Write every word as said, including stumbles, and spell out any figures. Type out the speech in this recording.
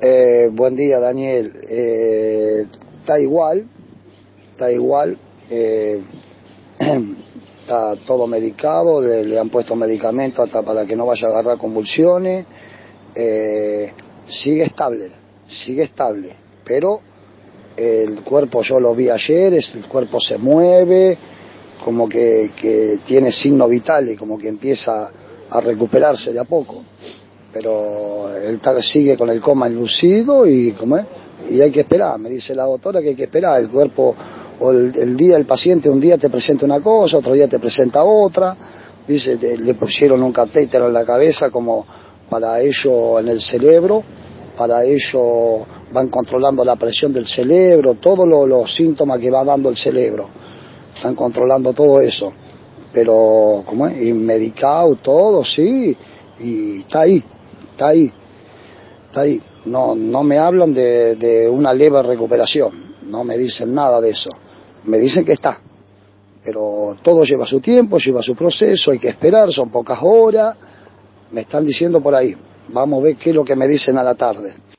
Eh, buen día, Daniel. Eh, está igual, está igual. Eh, está todo medicado, le, le han puesto medicamentos hasta para que no vaya a agarrar convulsiones. Eh, sigue estable, sigue estable, pero el cuerpo, yo lo vi ayer, es, el cuerpo se mueve, como que, que tiene signos vitales, como que empieza a recuperarse de a poco. Pero él sigue con el coma enlucido y ¿cómo es? Y hay que esperar, me dice la doctora que hay que esperar, el cuerpo, o el, el día el paciente un día te presenta una cosa, otro día te presenta otra, dice, te, le pusieron un catéter en la cabeza como para ello en el cerebro, para ello van controlando la presión del cerebro, todos lo, los síntomas que va dando el cerebro, están controlando todo eso, pero ¿cómo es? Y medicado todo, sí, y está ahí. Está ahí, está ahí. No, no me hablan de, de una leve recuperación, no me dicen nada de eso. Me dicen que está, pero todo lleva su tiempo, lleva su proceso, hay que esperar, son pocas horas. Me están diciendo por ahí. Vamos a ver qué es lo que me dicen a la tarde.